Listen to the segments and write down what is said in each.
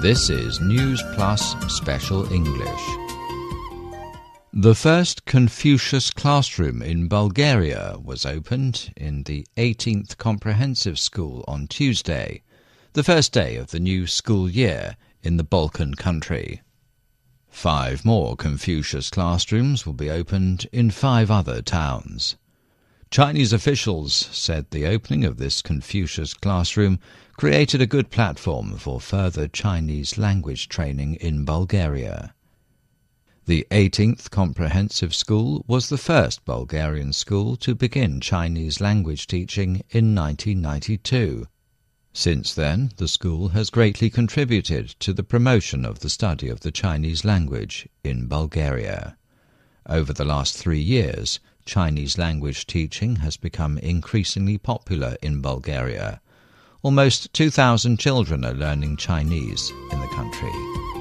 This is News Plus Special English. The first Confucius classroom in Bulgaria was opened in the 18th Comprehensive School on Tuesday, the first day of the new school year in the Balkan country. 5 more Confucius classrooms will be opened in 5 other towns. Chinese officials said the opening of this Confucius classroom created a good platform for further Chinese language training in Bulgaria. The 18th Comprehensive School was the first Bulgarian school to begin Chinese language teaching in 1992. Since then, the school has greatly contributed to the promotion of the study of the Chinese language in Bulgaria. Over the last 3 years, Chinese language teaching has become increasingly popular in Bulgaria. Almost 2,000 children are learning Chinese in the country.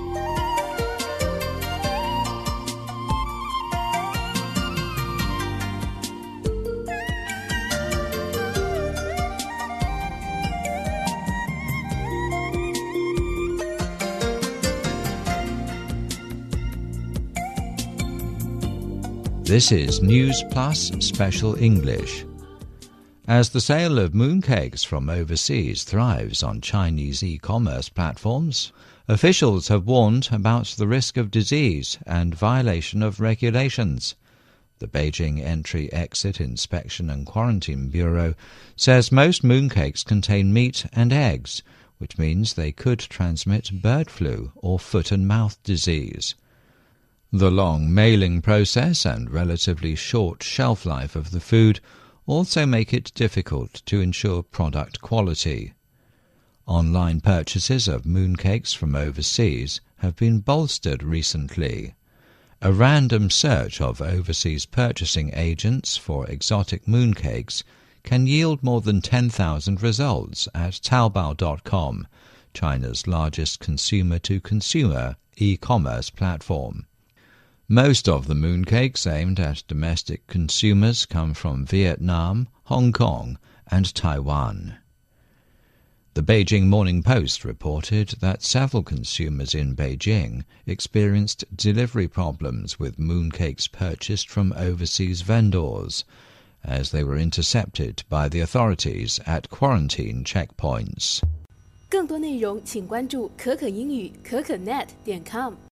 This is News Plus Special English. As the sale of mooncakes from overseas thrives on Chinese e-commerce platforms, officials have warned about the risk of disease and violation of regulations. The Beijing Entry-Exit Inspection and Quarantine Bureau says most mooncakes contain meat and eggs, which means they could transmit bird flu or foot and mouth disease. The long mailing process and relatively short shelf life of the food also make it difficult to ensure product quality. Online purchases of mooncakes from overseas have been bolstered recently. A random search of overseas purchasing agents for exotic mooncakes can yield more than 10,000 results at Taobao.com, China's largest consumer-to-consumer e-commerce platform. Most of the mooncakes aimed at domestic consumers come from Vietnam, Hong Kong, and Taiwan. The Beijing Morning Post reported that several consumers in Beijing experienced delivery problems with mooncakes purchased from overseas vendors, as they were intercepted by the authorities at quarantine checkpoints. 更多内容请关注可可英语可可net.com